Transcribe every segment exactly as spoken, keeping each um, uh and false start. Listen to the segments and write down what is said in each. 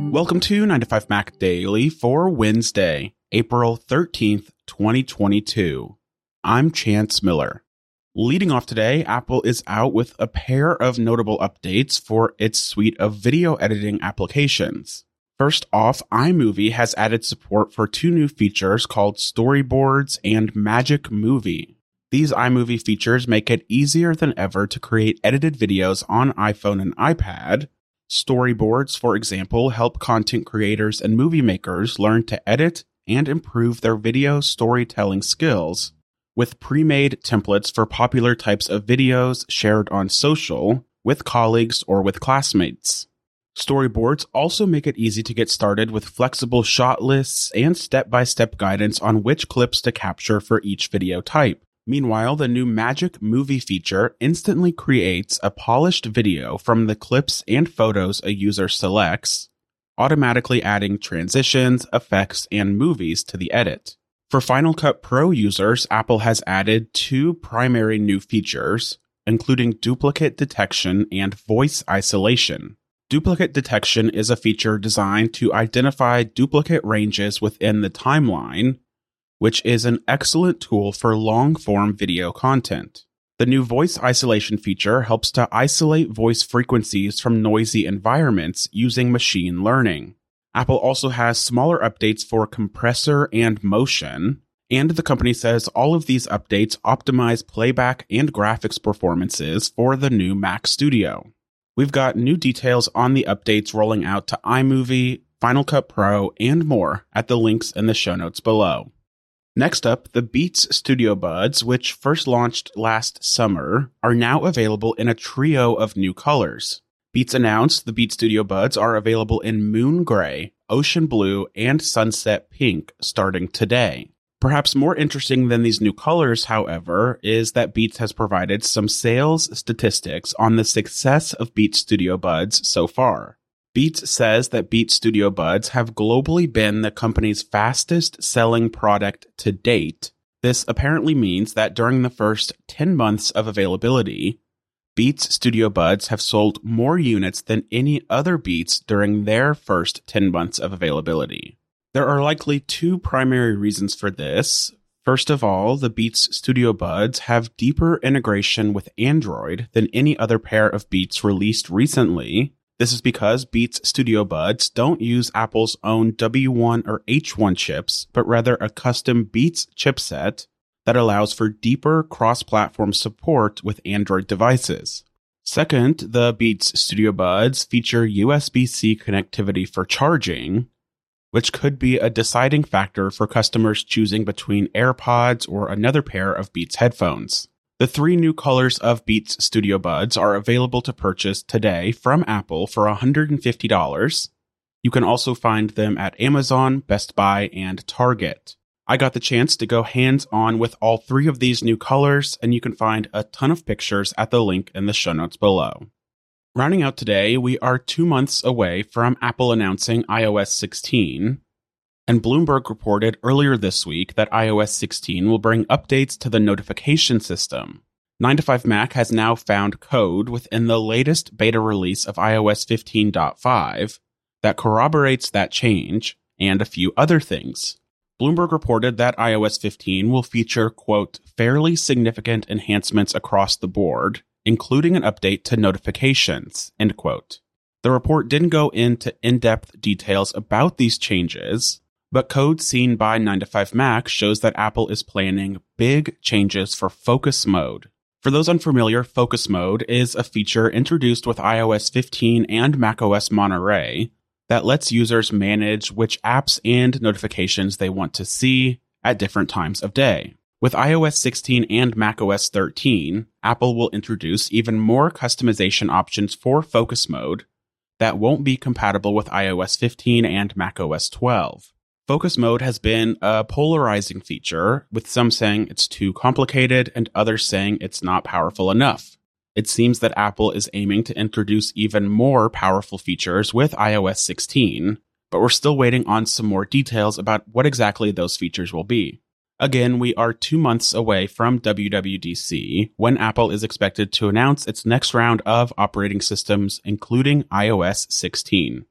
Welcome to nine to five Mac Daily for Wednesday, April thirteenth, twenty twenty-two. I'm Chance Miller. Leading off today, Apple is out with a pair of notable updates for its suite of video editing applications. First off, iMovie has added support for two new features called Storyboards and Magic Movie. These iMovie features make it easier than ever to create edited videos on iPhone and iPad. Storyboards, for example, help content creators and movie makers learn to edit and improve their video storytelling skills, with pre-made templates for popular types of videos shared on social, with colleagues or with classmates. Storyboards also make it easy to get started with flexible shot lists and step-by-step guidance on which clips to capture for each video type. Meanwhile, the new Magic Movie feature instantly creates a polished video from the clips and photos a user selects, automatically adding transitions, effects, and movies to the edit. For Final Cut Pro users, Apple has added two primary new features, including duplicate detection and voice isolation. Duplicate detection is a feature designed to identify duplicate ranges within the timeline, which is an excellent tool for long-form video content. The new voice isolation feature helps to isolate voice frequencies from noisy environments using machine learning. Apple also has smaller updates for compressor and motion, and the company says all of these updates optimize playback and graphics performances for the new Mac Studio. We've got new details on the updates rolling out to iMovie, Final Cut Pro, and more at the links in the show notes below. Next up, the Beats Studio Buds, which first launched last summer, are now available in a trio of new colors. Beats announced the Beats Studio Buds are available in Moon Gray, Ocean Blue, and Sunset Pink starting today. Perhaps more interesting than these new colors, however, is that Beats has provided some sales statistics on the success of Beats Studio Buds so far. Beats says that Beats Studio Buds have globally been the company's fastest selling product to date. This apparently means that during the first ten months of availability, Beats Studio Buds have sold more units than any other Beats during their first ten months of availability. There are likely two primary reasons for this. First of all, the Beats Studio Buds have deeper integration with Android than any other pair of Beats released recently. This is because Beats Studio Buds don't use Apple's own W one or H one chips, but rather a custom Beats chipset that allows for deeper cross-platform support with Android devices. Second, the Beats Studio Buds feature U S B-C connectivity for charging, which could be a deciding factor for customers choosing between AirPods or another pair of Beats headphones. The three new colors of Beats Studio Buds are available to purchase today from Apple for one hundred fifty dollars. You can also find them at Amazon, Best Buy, and Target. I got the chance to go hands-on with all three of these new colors, and you can find a ton of pictures at the link in the show notes below. Rounding out today, we are two months away from Apple announcing i O S sixteen, and Bloomberg reported earlier this week that i O S sixteen will bring updates to the notification system. nine to five Mac has now found code within the latest beta release of i O S fifteen point five that corroborates that change, and a few other things. Bloomberg reported that i O S fifteen will feature, quote, fairly significant enhancements across the board, including an update to notifications, end quote. The report didn't go into in-depth details about these changes, but code seen by nine to five Mac shows that Apple is planning big changes for Focus Mode. For those unfamiliar, Focus Mode is a feature introduced with i O S fifteen and macOS Monterey that lets users manage which apps and notifications they want to see at different times of day. With i O S sixteen and macOS thirteen, Apple will introduce even more customization options for Focus Mode that won't be compatible with i O S fifteen and macOS twelve. Focus Mode has been a polarizing feature, with some saying it's too complicated and others saying it's not powerful enough. It seems that Apple is aiming to introduce even more powerful features with i O S sixteen, but we're still waiting on some more details about what exactly those features will be. Again, we are two months away from W W D C, when Apple is expected to announce its next round of operating systems, including i O S sixteen.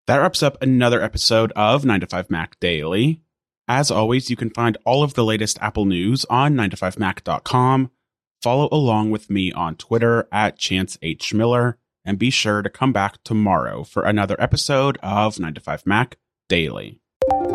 That wraps up another episode of nine to five Mac Daily. As always, you can find all of the latest Apple news on nine to five mac dot com. Follow along with me on Twitter at Chance H. Miller, and be sure to come back tomorrow for another episode of nine to five Mac Daily.